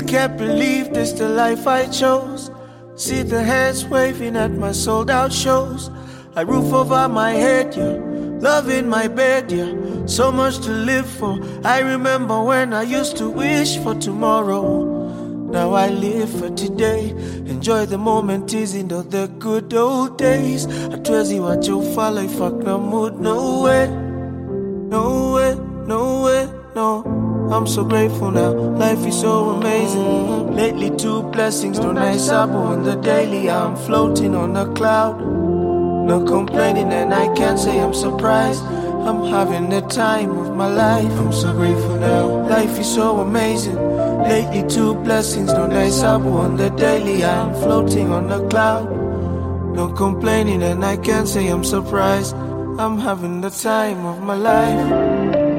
can't believe this the life I chose. See the hands waving at my sold out shows. A roof over my head, yeah. Love in my bed, yeah. So much to live for. I remember when I used to wish for tomorrow. Now I live for today. Enjoy the moment, teasing of the good old days. I tell you what you follow, fuck no mood, no way. No way, no way, no. I'm so grateful now, life is so amazing. Lately 2 blessings, no nice abu on the daily. I'm floating on a cloud, no complaining and I can't say I'm surprised. I'm having the time of my life, I'm so grateful now. Life is so amazing. Lately 2 blessings, no nice abu on the daily. I'm floating on a cloud, no complaining and I can't say I'm surprised. I'm having the time of my life.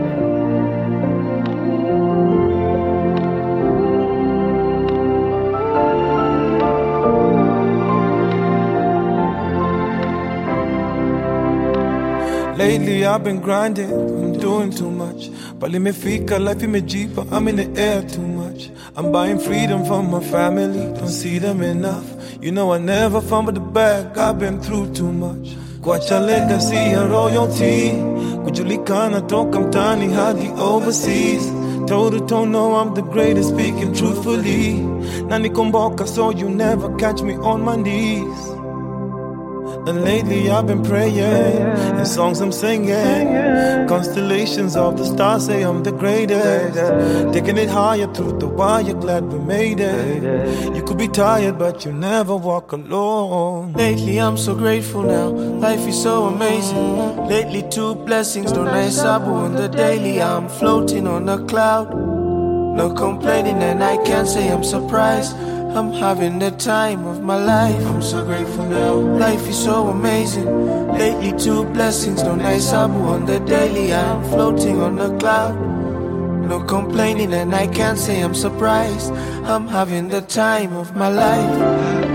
Lately I've been grinding, I'm doing too much. Pali me fika, life in me jeepa, I'm in the air too much. I'm buying freedom from my family, don't see them enough. You know I never fumbled the bag, I've been through too much. Kwacha legacy and royalty. Kujulikana toka mtani hadi overseas. Toe to toe, no, I'm the greatest, speaking truthfully. Nani komboka, so you never catch me on my knees. And lately I've been praying, and songs I'm singing. Constellations of the stars say I'm the greatest. Taking it higher through the wire, glad we made it. You could be tired, but you never walk alone. Lately I'm so grateful now, life is so amazing. Lately 2 blessings, no nice abu on the daily. I'm floating on a cloud, no complaining and I can't say I'm surprised. I'm having the time of my life, I'm so grateful now. Life is so amazing. Lately 2 blessings, no nice abu on the daily. I'm floating on a cloud, no complaining and I can't say I'm surprised. I'm having the time of my life.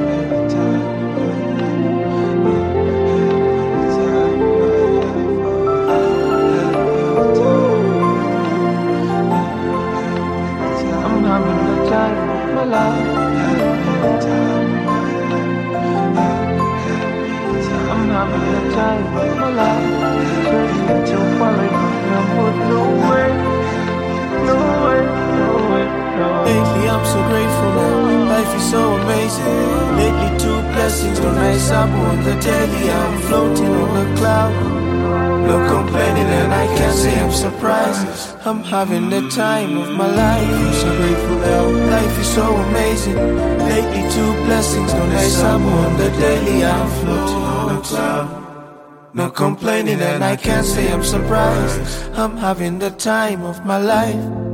Lately I'm so grateful now, life is so amazing. Lately 2 blessings, no nice abu on the daily. I'm floating on a cloud, no complaining and I can't say I'm surprised. I'm having the time of my life, I'm so grateful now. Life is so amazing. Lately 2 blessings, no nice abu on the daily. I'm floating on a cloud, no complaining and I can't say I'm surprised. I'm having the time of my life.